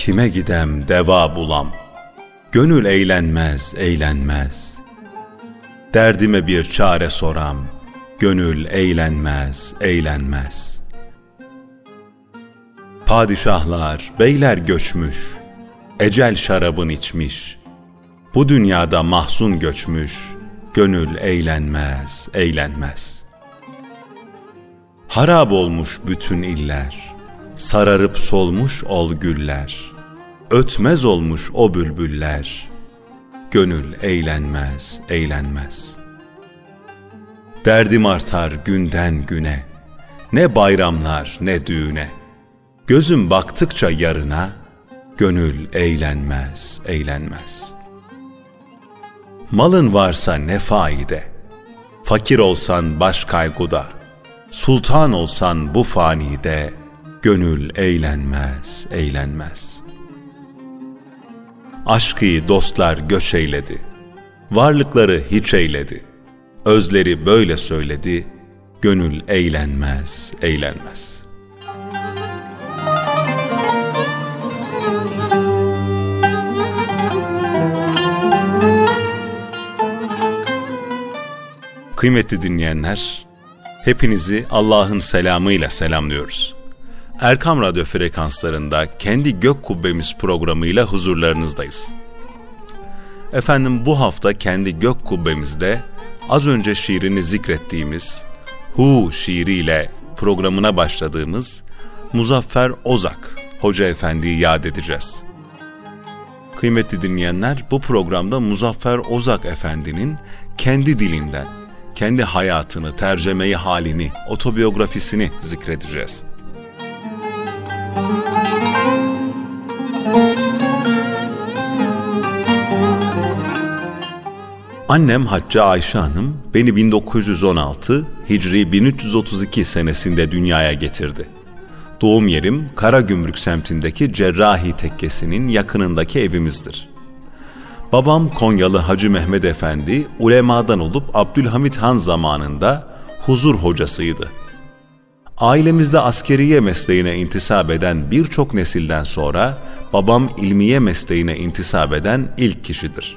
kime gidem deva bulam, gönül eğlenmez, eğlenmez. Derdime bir çare soram, gönül eğlenmez, eğlenmez. Padişahlar, beyler göçmüş, ecel şarabın içmiş. Bu dünyada mahzun göçmüş, gönül eğlenmez, eğlenmez. Harap olmuş bütün iller, sararıp solmuş ol güller. Ötmez olmuş o bülbüller, gönül eğlenmez, eğlenmez. Derdim artar günden güne, ne bayramlar ne düğüne. Gözüm baktıkça yarına, gönül eğlenmez, eğlenmez. Malın varsa ne faide, fakir olsan baş kaygıda, sultan olsan bu fanide, gönül eğlenmez, eğlenmez. Aşkı dostlar göç eyledi, varlıkları hiç eyledi. Özleri böyle söyledi, gönül eğlenmez, eğlenmez. Kıymetli dinleyenler, hepinizi Allah'ın selamıyla selamlıyoruz. Erkam Radyo frekanslarında Kendi Gök Kubbemiz programıyla huzurlarınızdayız. Efendim, bu hafta Kendi Gök Kubbemizde az önce şiirini zikrettiğimiz Hu şiiriyle programına başladığımız Muzaffer Ozak Hoca Efendi'yi yad edeceğiz. Kıymetli dinleyenler, bu programda Muzaffer Ozak Efendi'nin kendi dilinden, kendi hayatını, tercemeyi halini, otobiyografisini zikredeceğiz. Annem Hacca Ayşe Hanım beni 1916 Hicri 1332 senesinde dünyaya getirdi. Doğum yerim Karagümrük semtindeki Cerrahi Tekkesi'nin yakınındaki evimizdir. Babam Konyalı Hacı Mehmet Efendi, ulemadan olup Abdülhamit Han zamanında huzur hocasıydı. Ailemizde askeriye mesleğine intisap eden birçok nesilden sonra babam ilmiye mesleğine intisap eden ilk kişidir.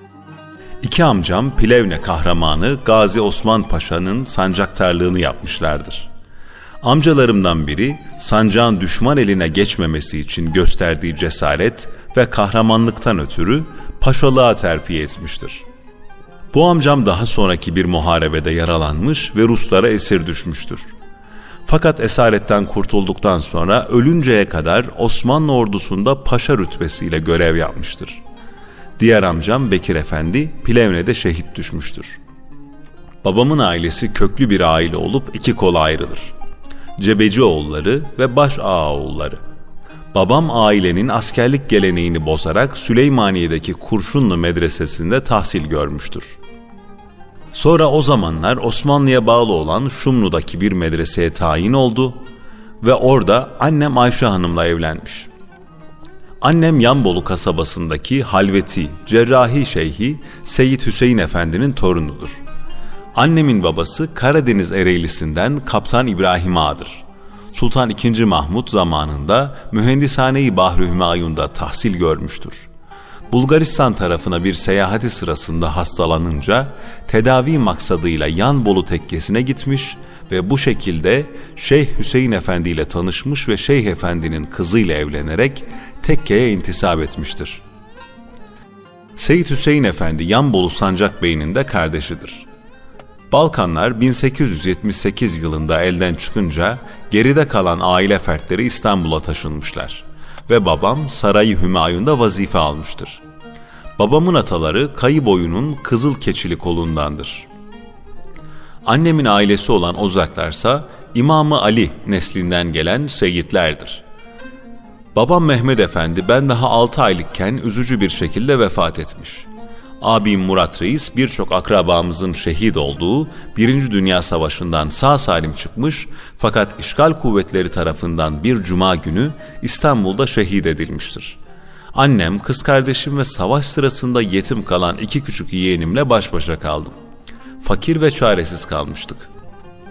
İki amcam Plevne kahramanı Gazi Osman Paşa'nın sancaktarlığını yapmışlardır. Amcalarımdan biri sancağın düşman eline geçmemesi için gösterdiği cesaret ve kahramanlıktan ötürü paşalığa terfi etmiştir. Bu amcam daha sonraki bir muharebede yaralanmış ve Ruslara esir düşmüştür. Fakat esaretten kurtulduktan sonra ölünceye kadar Osmanlı ordusunda paşa rütbesiyle görev yapmıştır. Diğer amcam Bekir Efendi Plevne'de şehit düşmüştür. Babamın ailesi köklü bir aile olup iki kola ayrılır. Cebecioğulları ve Başağaoğulları. Babam ailenin askerlik geleneğini bozarak Süleymaniye'deki Kurşunlu Medresesi'nde tahsil görmüştür. Sonra o zamanlar Osmanlı'ya bağlı olan Şumlu'daki bir medreseye tayin oldu ve orada annem Ayşe Hanım'la evlenmiş. Annem Yanbolu kasabasındaki Halveti, Cerrahi Şeyhi Seyyid Hüseyin Efendi'nin torunudur. Annemin babası Karadeniz Ereğlisi'nden Kaptan İbrahim Ağa'dır. Sultan II. Mahmud zamanında Mühendishane-i Bahri Hümayun'da tahsil görmüştür. Bulgaristan tarafına bir seyahati sırasında hastalanınca tedavi maksadıyla Yanbolu Tekkesi'ne gitmiş ve bu şekilde Şeyh Hüseyin Efendi ile tanışmış ve Şeyh Efendi'nin kızıyla evlenerek tekkeye intisap etmiştir. Seyyid Hüseyin Efendi Yanbolu Sancak Bey'inin de kardeşidir. Balkanlar 1878 yılında elden çıkınca geride kalan aile fertleri İstanbul'a taşınmışlar ve babam Saray-ı Hümayun'da vazife almıştır. Babamın ataları Kayıboyu'nun Kızılkeçili kolundandır. Annemin ailesi olan Ozaklarsa İmam-ı Ali neslinden gelen seyyidlerdir. Babam Mehmet Efendi ben daha 6 aylıkken üzücü bir şekilde vefat etmiş. Abim Murat Reis birçok akrabamızın şehit olduğu 1. Dünya Savaşı'ndan sağ salim çıkmış fakat işgal kuvvetleri tarafından bir cuma günü İstanbul'da şehit edilmiştir. Annem, kız kardeşim ve savaş sırasında yetim kalan 2 küçük yeğenimle baş başa kaldım. Fakir ve çaresiz kalmıştık.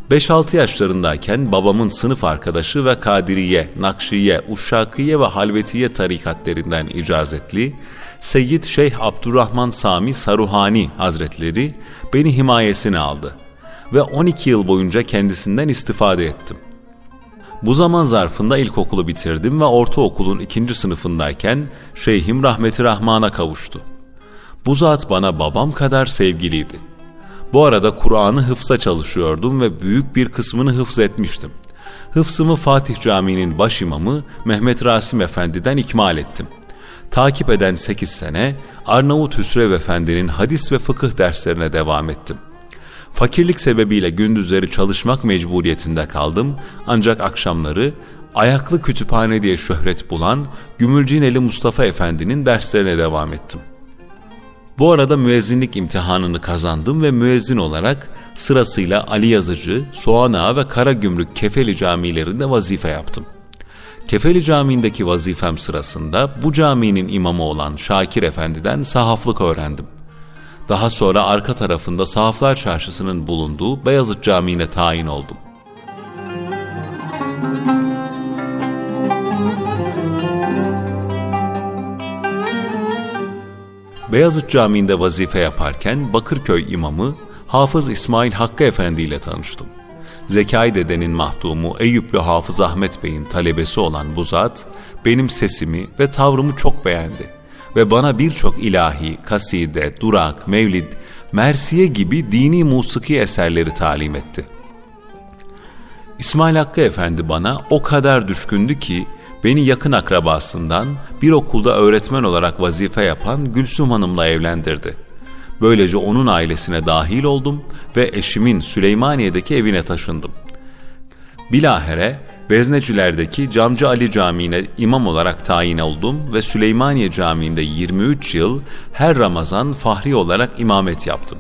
5-6 yaşlarındayken babamın sınıf arkadaşı ve Kadiriye, Nakşiye, Uşşakiye ve Halvetiye tarikatlerinden icazetli Seyyid Şeyh Abdurrahman Sami Saruhani Hazretleri beni himayesine aldı ve 12 yıl boyunca kendisinden istifade ettim. Bu zaman zarfında ilkokulu bitirdim ve ortaokulun 2. sınıfındayken Şeyhim rahmeti rahmana kavuştu. Bu zat bana babam kadar sevgiliydi. Bu arada Kur'an'ı hıfza çalışıyordum ve büyük bir kısmını hıfz etmiştim. Hıfzımı Fatih Camii'nin başimamı Mehmet Rasim Efendi'den ikmal ettim. Takip eden 8 sene Arnavut Hüsrev Efendi'nin hadis ve fıkıh derslerine devam ettim. Fakirlik sebebiyle gündüzleri çalışmak mecburiyetinde kaldım, ancak akşamları ayaklı kütüphane diye şöhret bulan Gümülcineli Mustafa Efendi'nin derslerine devam ettim. Bu arada müezzinlik imtihanını kazandım ve müezzin olarak sırasıyla Ali Yazıcı, Soğanağa ve Karagümrük Kefeli camilerinde vazife yaptım. Kefeli Camii'ndeki vazifem sırasında bu caminin imamı olan Şakir Efendi'den sahaflık öğrendim. Daha sonra arka tarafında Sahaflar Çarşısı'nın bulunduğu Beyazıt Camii'ne tayin oldum. Beyazıt Camii'nde vazife yaparken Bakırköy imamı Hafız İsmail Hakkı Efendi ile tanıştım. Zekai Dede'nin mahdumu Eyüplü Hafız Ahmet Bey'in talebesi olan bu zat benim sesimi ve tavrımı çok beğendi ve bana birçok ilahi, kaside, durak, mevlid, mersiye gibi dini musiki eserleri talim etti. İsmail Hakkı Efendi bana o kadar düşkündü ki beni yakın akrabasından bir okulda öğretmen olarak vazife yapan Gülsüm Hanım'la evlendirdi. Böylece onun ailesine dahil oldum ve eşimin Süleymaniye'deki evine taşındım. Bilahare Vezneciler'deki Camcı Ali Camii'ne imam olarak tayin oldum ve Süleymaniye Camii'nde 23 yıl her Ramazan fahri olarak imamet yaptım.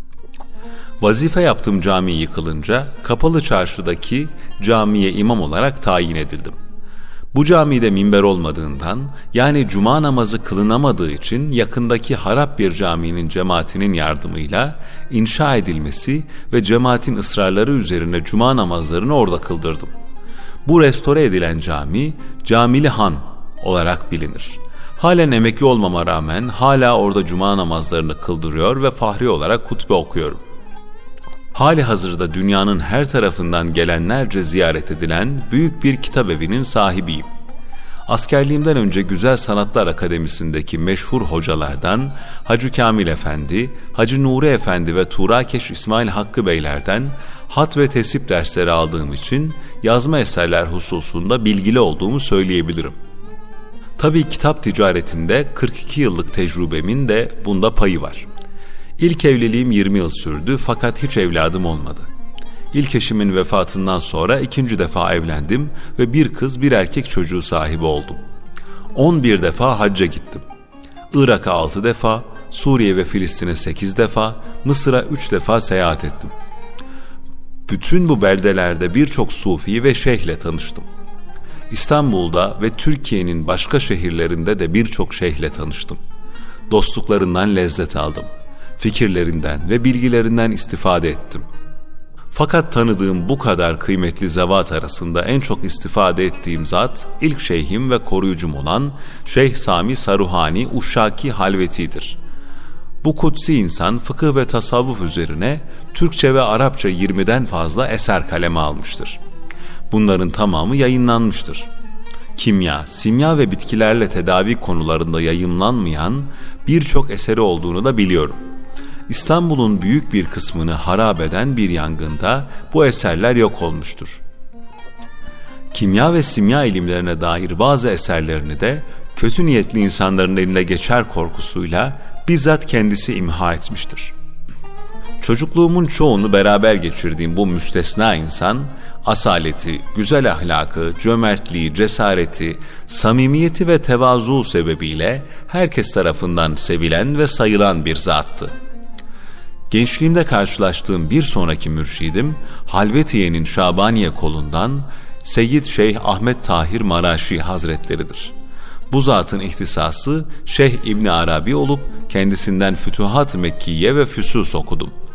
Vazife yaptığım cami yıkılınca Kapalı Çarşı'daki camiye imam olarak tayin edildim. Bu camide minber olmadığından, yani cuma namazı kılınamadığı için yakındaki harap bir caminin cemaatinin yardımıyla inşa edilmesi ve cemaatin ısrarları üzerine cuma namazlarını orada kıldırdım. Bu restore edilen cami Camili Han olarak bilinir. Halen emekli olmama rağmen hala orada cuma namazlarını kıldırıyor ve fahri olarak hutbe okuyorum. Hali hazırda dünyanın her tarafından gelenlerce ziyaret edilen büyük bir kitap evinin sahibiyim. Askerliğimden önce Güzel Sanatlar Akademisi'ndeki meşhur hocalardan Hacı Kamil Efendi, Hacı Nuri Efendi ve Turakeş İsmail Hakkı Beylerden hat ve tesip dersleri aldığım için yazma eserler hususunda bilgili olduğumu söyleyebilirim. Tabii kitap ticaretinde 42 yıllık tecrübemin de bunda payı var. İlk evliliğim 20 yıl sürdü fakat hiç evladım olmadı. İlk eşimin vefatından sonra 2. defa evlendim ve bir kız bir erkek çocuğu sahibi oldum. 11 defa hacca gittim. Irak'a 6 defa, Suriye ve Filistin'e 8 defa, Mısır'a 3 defa seyahat ettim. Bütün bu beldelerde birçok sufi ve şeyhle tanıştım. İstanbul'da ve Türkiye'nin başka şehirlerinde de birçok şeyhle tanıştım. Dostluklarından lezzet aldım. Fikirlerinden ve bilgilerinden istifade ettim. Fakat tanıdığım bu kadar kıymetli zevat arasında en çok istifade ettiğim zat, ilk şeyhim ve koruyucum olan Şeyh Sami Saruhani Uşşaki Halveti'dir. Bu kutsi insan fıkıh ve tasavvuf üzerine Türkçe ve Arapça 20'den fazla eser kaleme almıştır. Bunların tamamı yayınlanmıştır. Kimya, simya ve bitkilerle tedavi konularında yayımlanmayan birçok eseri olduğunu da biliyorum. İstanbul'un büyük bir kısmını harap eden bir yangında bu eserler yok olmuştur. Kimya ve simya ilimlerine dair bazı eserlerini de kötü niyetli insanların eline geçer korkusuyla bizzat kendisi imha etmiştir. Çocukluğumun çoğunu beraber geçirdiğim bu müstesna insan, asaleti, güzel ahlakı, cömertliği, cesareti, samimiyeti ve tevazu sebebiyle herkes tarafından sevilen ve sayılan bir zattı. Gençliğimde karşılaştığım bir sonraki mürşidim, Halvetiye'nin Şabaniye kolundan Seyyid Şeyh Ahmet Tahir Maraşi Hazretleridir. Bu zatın ihtisası Şeyh İbni Arabi olup kendisinden Fütuhat-ı Mekkiye ve Füsus okudum.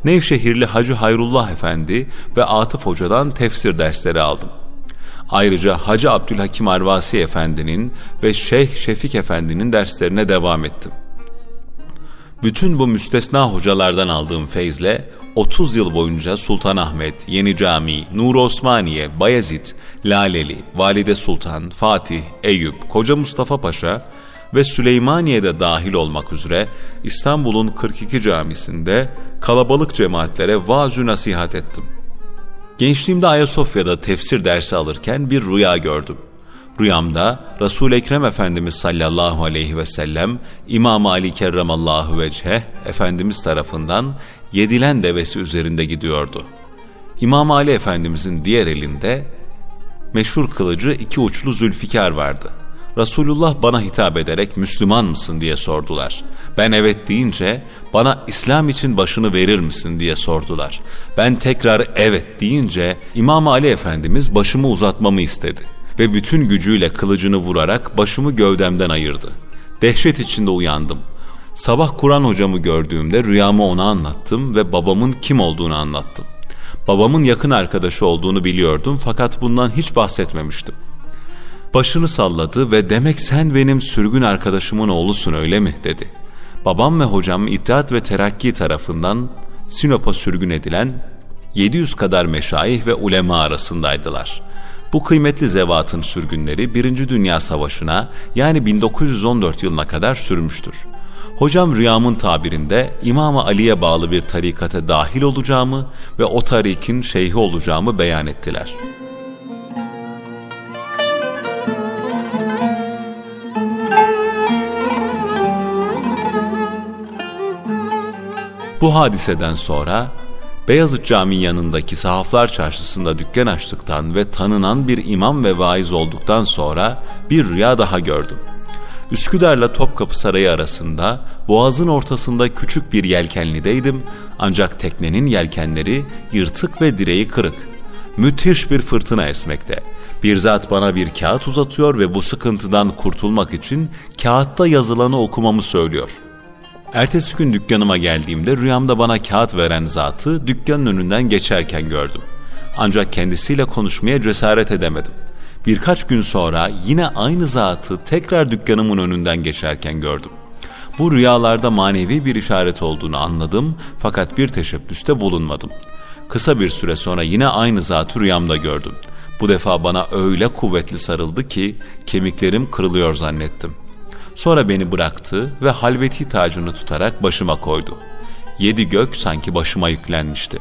Nevşehirli Hacı Hayrullah Efendi ve Atıf Hoca'dan tefsir dersleri aldım. Ayrıca Hacı Abdülhakim Arvasi Efendi'nin ve Şeyh Şefik Efendi'nin derslerine devam ettim. Bütün bu müstesna hocalardan aldığım feyzle 30 yıl boyunca Sultanahmet, Yeni Cami, Nur Osmaniye, Bayezid, Laleli, Valide Sultan, Fatih, Eyüp, Koca Mustafa Paşa ve Süleymaniye'de dahil olmak üzere İstanbul'un 42 camisinde kalabalık cemaatlere vaaz-ı nasihat ettim. Gençliğimde Ayasofya'da tefsir dersi alırken bir rüya gördüm. Rüyamda Resul-i Ekrem Efendimiz sallallahu aleyhi ve sellem İmam-ı Ali kerramallahu vecheh Efendimiz tarafından yedilen devesi üzerinde gidiyordu. İmam Ali Efendimizin diğer elinde meşhur kılıcı iki uçlu Zülfikar vardı. Resulullah bana hitap ederek Müslüman mısın diye sordular. Ben evet deyince bana İslam için başını verir misin diye sordular. Ben tekrar evet deyince İmam Ali Efendimiz başımı uzatmamı istedi ve bütün gücüyle kılıcını vurarak başımı gövdemden ayırdı. Dehşet içinde uyandım. Sabah Kur'an hocamı gördüğümde rüyamı ona anlattım ve babamın kim olduğunu anlattım. Babamın yakın arkadaşı olduğunu biliyordum fakat bundan hiç bahsetmemiştim. Başını salladı ve demek sen benim sürgün arkadaşımın oğlusun öyle mi dedi. Babam ve hocam İttihat ve Terakki tarafından Sinop'a sürgün edilen 700 kadar meşayih ve ulema arasındaydılar. Bu kıymetli zevatın sürgünleri 1. Dünya Savaşı'na yani 1914 yılına kadar sürmüştür. Hocam rüyamın tabirinde İmam-ı Ali'ye bağlı bir tarikate dahil olacağımı ve o tarikin şeyhi olacağımı beyan ettiler. Bu hadiseden sonra Beyazıt Camii yanındaki Sahaflar Çarşısı'nda dükkan açtıktan ve tanınan bir imam ve vaiz olduktan sonra bir rüya daha gördüm. Üsküdar'la Topkapı Sarayı arasında boğazın ortasında küçük bir yelkenlideydim ancak teknenin yelkenleri yırtık ve direği kırık. Müthiş bir fırtına esmekte. Bir zat bana bir kağıt uzatıyor ve bu sıkıntıdan kurtulmak için kağıtta yazılanı okumamı söylüyor. Ertesi gün dükkanıma geldiğimde rüyamda bana kağıt veren zatı dükkanın önünden geçerken gördüm. Ancak kendisiyle konuşmaya cesaret edemedim. Birkaç gün sonra yine aynı zatı tekrar dükkanımın önünden geçerken gördüm. Bu rüyalarda manevi bir işaret olduğunu anladım fakat bir teşebbüste bulunmadım. Kısa bir süre sonra yine aynı zatı rüyamda gördüm. Bu defa bana öyle kuvvetli sarıldı ki kemiklerim kırılıyor zannettim. Sonra beni bıraktı ve halveti tacını tutarak başıma koydu. 7 gök sanki başıma yüklenmişti.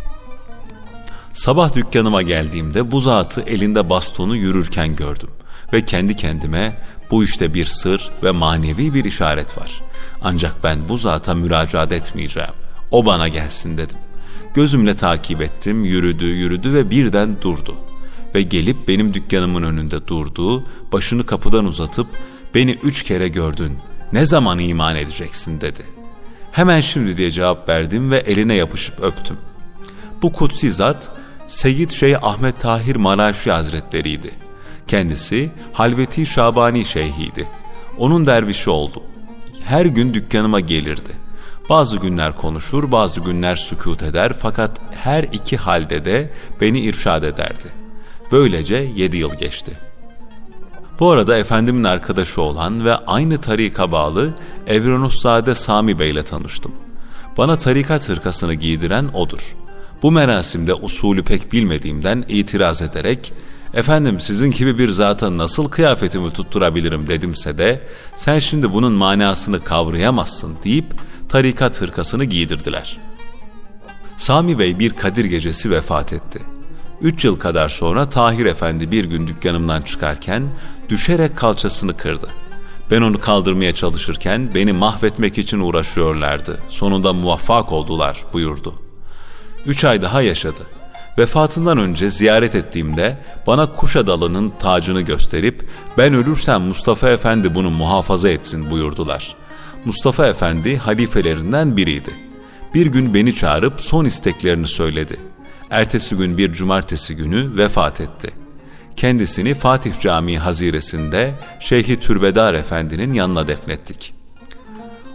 Sabah dükkanıma geldiğimde bu zatı elinde bastonu yürürken gördüm ve kendi kendime bu işte bir sır ve manevi bir işaret var. Ancak ben bu zata müracaat etmeyeceğim. O bana gelsin dedim. Gözümle takip ettim, yürüdü ve birden durdu. Ve gelip benim dükkanımın önünde durdu, başını kapıdan uzatıp beni 3 kere gördün, ne zaman iman edeceksin dedi. Hemen şimdi diye cevap verdim ve eline yapışıp öptüm. Bu kutsi zat Seyyid Şeyh Ahmet Tahir Maraşi Hazretleriydi. Kendisi Halveti Şabani Şeyhiydi. Onun dervişi oldum. Her gün dükkanıma gelirdi. Bazı günler konuşur, bazı günler sükût eder fakat her iki halde de beni irşad ederdi. Böylece 7 yıl geçti. Bu arada Efendimin arkadaşı olan ve aynı tarika bağlı Evrenuszade Sami Bey ile tanıştım. Bana tarikat hırkasını giydiren odur. Bu merasimde usulü pek bilmediğimden itiraz ederek "Efendim sizin gibi bir zata nasıl kıyafetimi tutturabilirim?" dedimse de "Sen şimdi bunun manasını kavrayamazsın" deyip tarikat hırkasını giydirdiler. Sami Bey bir Kadir gecesi vefat etti. 3 yıl kadar sonra Tahir Efendi bir gün dükkanımdan çıkarken düşerek kalçasını kırdı. Ben onu kaldırmaya çalışırken beni mahvetmek için uğraşıyorlardı. Sonunda muvaffak oldular buyurdu. 3 ay daha yaşadı. Vefatından önce ziyaret ettiğimde bana Kuşadalı'nın tacını gösterip "Ben ölürsem Mustafa Efendi bunu muhafaza etsin" buyurdular. Mustafa Efendi halifelerinden biriydi. Bir gün beni çağırıp son isteklerini söyledi. Ertesi gün bir cumartesi günü vefat etti. Kendisini Fatih Camii haziresinde Şeyh-i Türbedar Efendi'nin yanına defnettik.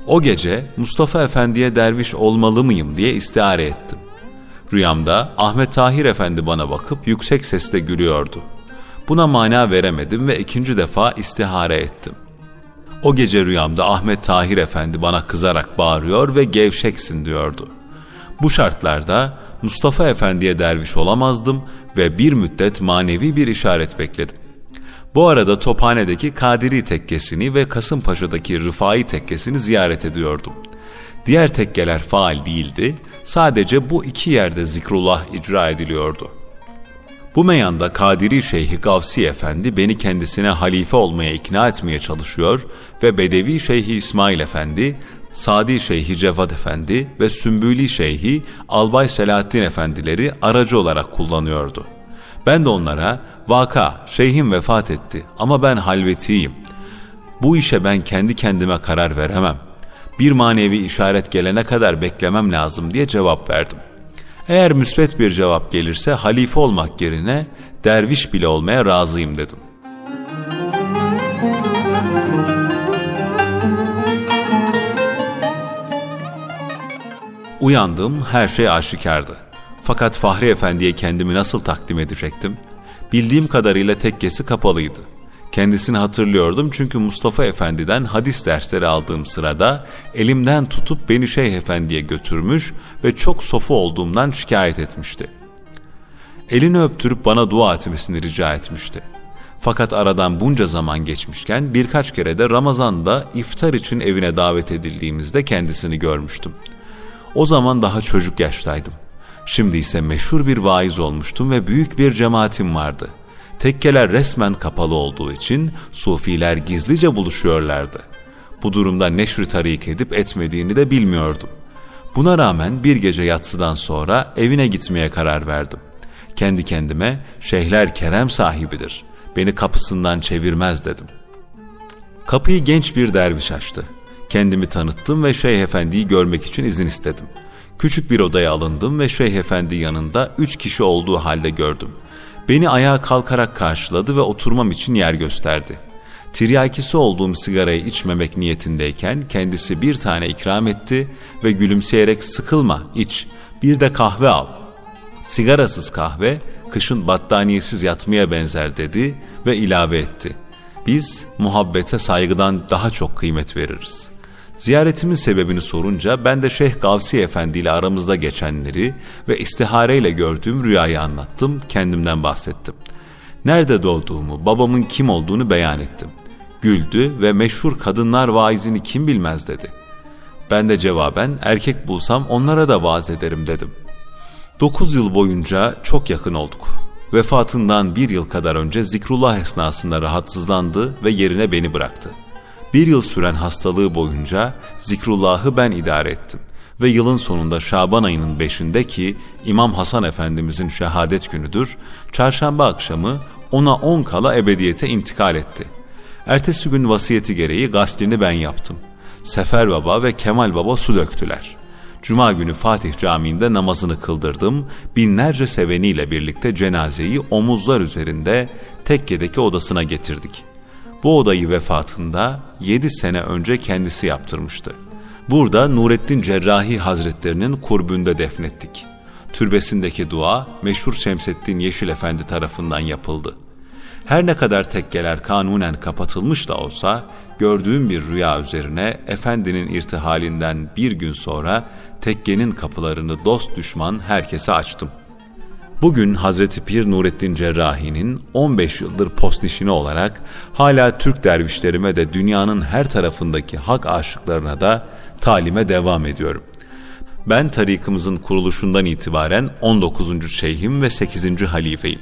O gece Mustafa Efendi'ye derviş olmalı mıyım diye istihare ettim. Rüyamda Ahmet Tahir Efendi bana bakıp yüksek sesle gülüyordu. Buna mana veremedim ve ikinci defa istihare ettim. O gece rüyamda Ahmet Tahir Efendi bana kızarak bağırıyor ve gevşeksin diyordu. Bu şartlarda Mustafa Efendi'ye derviş olamazdım ve bir müddet manevi bir işaret bekledim. Bu arada Tophane'deki Kadiri tekkesini ve Kasımpaşa'daki Rıfai tekkesini ziyaret ediyordum. Diğer tekkeler faal değildi, sadece bu iki yerde zikrullah icra ediliyordu. Bu meyanda Kadiri Şeyhi Gavsi Efendi beni kendisine halife olmaya ikna etmeye çalışıyor ve Bedevi Şeyhi İsmail Efendi, Sadi Şeyhi Cevat Efendi ve Sümbüli Şeyhi Albay Selahaddin Efendileri aracı olarak kullanıyordu. Ben de onlara, "Vaka, şeyhim vefat etti ama ben halvetiyim. Bu işe ben kendi kendime karar veremem. Bir manevi işaret gelene kadar beklemem lazım" diye cevap verdim. Eğer müsbet bir cevap gelirse halife olmak yerine derviş bile olmaya razıyım dedim. Uyandım, her şey aşikardı. Fakat Fahri Efendi'ye kendimi nasıl takdim edecektim? Bildiğim kadarıyla tekkesi kapalıydı. Kendisini hatırlıyordum çünkü Mustafa Efendi'den hadis dersleri aldığım sırada elimden tutup beni Şeyh Efendi'ye götürmüş ve çok sofu olduğumdan şikayet etmişti. Elini öptürüp bana dua etmesini rica etmişti. Fakat aradan bunca zaman geçmişken birkaç kere de Ramazan'da iftar için evine davet edildiğimizde kendisini görmüştüm. O zaman daha çocuk yaştaydım. Şimdi ise meşhur bir vaiz olmuştum ve büyük bir cemaatim vardı. Tekkeler resmen kapalı olduğu için sufiler gizlice buluşuyorlardı. Bu durumda neşr-i tarik edip etmediğini de bilmiyordum. Buna rağmen bir gece yatsıdan sonra evine gitmeye karar verdim. Kendi kendime, "Şeyhler kerem sahibidir, beni kapısından çevirmez" dedim. Kapıyı genç bir derviş açtı. Kendimi tanıttım ve Şeyh Efendi'yi görmek için izin istedim. Küçük bir odaya alındım ve Şeyh Efendi yanında 3 kişi olduğu halde gördüm. Beni ayağa kalkarak karşıladı ve oturmam için yer gösterdi. Tiryakisi olduğum sigarayı içmemek niyetindeyken kendisi bir tane ikram etti ve gülümseyerek "Sıkılma, iç, bir de kahve al. Sigarasız kahve, kışın battaniyesiz yatmaya benzer" dedi ve ilave etti: "Biz muhabbete saygıdan daha çok kıymet veririz." Ziyaretimin sebebini sorunca ben de Şeyh Gavsi Efendi ile aramızda geçenleri ve istihareyle gördüğüm rüyayı anlattım, kendimden bahsettim. Nerede doğduğumu, babamın kim olduğunu beyan ettim. Güldü ve "Meşhur kadınlar vaizini kim bilmez" dedi. Ben de cevaben "Erkek bulsam onlara da vaaz ederim" dedim. 9 yıl boyunca çok yakın olduk. Vefatından 1 yıl kadar önce zikrullah esnasında rahatsızlandı ve yerine beni bıraktı. 1 yıl süren hastalığı boyunca zikrullahı ben idare ettim ve yılın sonunda Şaban ayının 5'inde ki İmam Hasan Efendimizin şehadet günüdür, çarşamba akşamı ona 10 kala ebediyete intikal etti. Ertesi gün vasiyeti gereği gaslini ben yaptım. Sefer Baba ve Kemal Baba su döktüler. Cuma günü Fatih Camii'nde namazını kıldırdım, binlerce seveniyle birlikte cenazeyi omuzlar üzerinde tekkedeki odasına getirdik. Bu odayı vefatında 7 sene önce kendisi yaptırmıştı. Burada Nurettin Cerrahi Hazretlerinin kurbünde defnettik. Türbesindeki dua meşhur Şemseddin Yeşil Efendi tarafından yapıldı. Her ne kadar tekkeler kanunen kapatılmış da olsa, gördüğüm bir rüya üzerine efendinin irtihalinden 1 gün sonra tekkenin kapılarını dost düşman herkese açtım. Bugün Hazreti Pir Nurettin Cerrahi'nin 15 yıldır postnişini olarak hala Türk dervişlerime de dünyanın her tarafındaki hak aşıklarına da talime devam ediyorum. Ben tarikımızın kuruluşundan itibaren 19. şeyhim ve 8. halifeyim.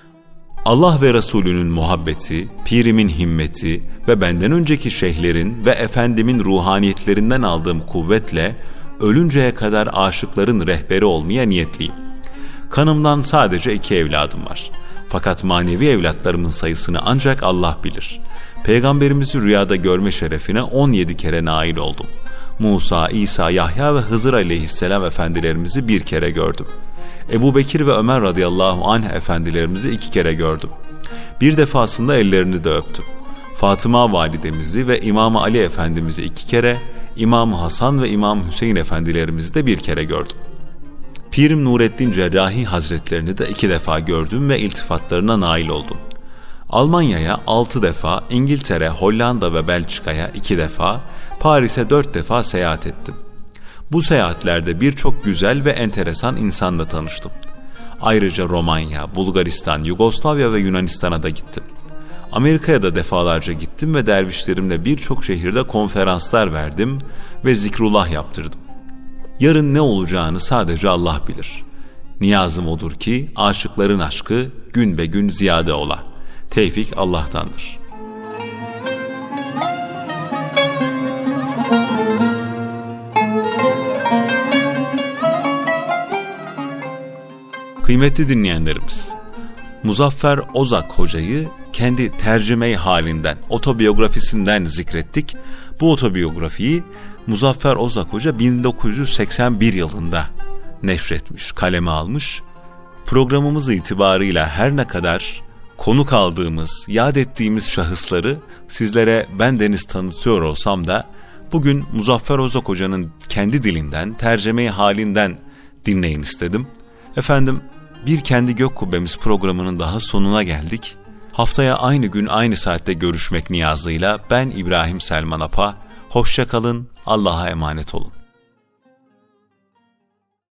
Allah ve Resulünün muhabbeti, pirimin himmeti ve benden önceki şeyhlerin ve efendimin ruhaniyetlerinden aldığım kuvvetle ölünceye kadar aşıkların rehberi olmaya niyetliyim. Kanımdan sadece 2 evladım var. Fakat manevi evlatlarımın sayısını ancak Allah bilir. Peygamberimizi rüyada görme şerefine 17 kere nail oldum. Musa, İsa, Yahya ve Hızır aleyhisselam efendilerimizi 1 kere gördüm. Ebu Bekir ve Ömer radıyallahu anh efendilerimizi 2 kere gördüm. Bir defasında ellerini de öptüm. Fatıma validemizi ve İmam Ali efendimizi 2 kere, İmam-ı Hasan ve İmam Hüseyin efendilerimizi de bir kere gördüm. Pirim Nureddin Cerrahi Hazretlerini de 2 defa gördüm ve iltifatlarına nail oldum. Almanya'ya 6 defa, İngiltere, Hollanda ve Belçika'ya 2 defa, Paris'e 4 defa seyahat ettim. Bu seyahatlerde birçok güzel ve enteresan insanla tanıştım. Ayrıca Romanya, Bulgaristan, Yugoslavya ve Yunanistan'a da gittim. Amerika'ya da defalarca gittim ve dervişlerimle birçok şehirde konferanslar verdim ve zikrullah yaptırdım. Yarın ne olacağını sadece Allah bilir. Niyazım odur ki aşıkların aşkı gün be gün ziyade ola. Tevfik Allah'tandır. Kıymetli dinleyenlerimiz, Muzaffer Ozak Hoca'yı kendi tercüme-i halinden, otobiyografisinden zikrettik. Bu otobiyografiyi Muzaffer Ozak Hoca 1981 yılında neşretmiş, kaleme almış. Programımız itibarıyla her ne kadar konuk aldığımız, yad ettiğimiz şahısları sizlere bendeniz tanıtıyor olsam da bugün Muzaffer Ozak Hoca'nın kendi dilinden, tercüme-i halinden dinleyin istedim. Efendim, Bir Kendi Gök Kubbemiz programının daha sonuna geldik. Haftaya aynı gün aynı saatte görüşmek niyazıyla ben İbrahim Selman Apa. Hoşça kalın, Allah'a emanet olun.